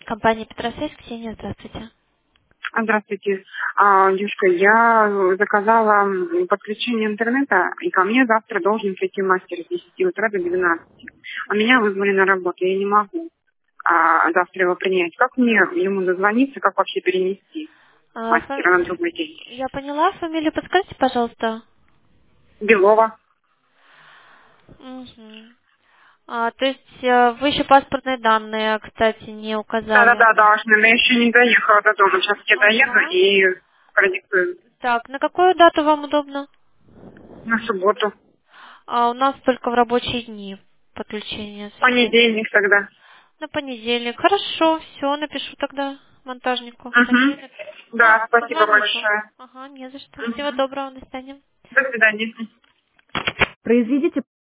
Компания Петросвязь, Ксения, здравствуйте. Здравствуйте. Девушка, я заказала подключение интернета, и ко мне завтра должен прийти мастер с 10 утра до 12. А меня вызвали на работу, я не могу завтра его принять. Как мне ему дозвониться, как вообще перенести мастера на другой день? Я поняла, фамилию подскажите, пожалуйста. Белова. Мгм. То есть вы еще паспортные данные, кстати, не указали. Да-да-да, должна. Но я еще не доехала до дома. Сейчас я доеду Ага. и продиктую Так, на какую дату вам удобно? на субботу. У нас только в рабочие дни подключение осуществляется. Понедельник тогда. На понедельник. Хорошо, все, напишу тогда монтажнику. Угу. Понедельник. Да, спасибо Позвонит вам. большое. Ага, не за что. Всего Мгм. доброго, до свидания. До свидания. Произведите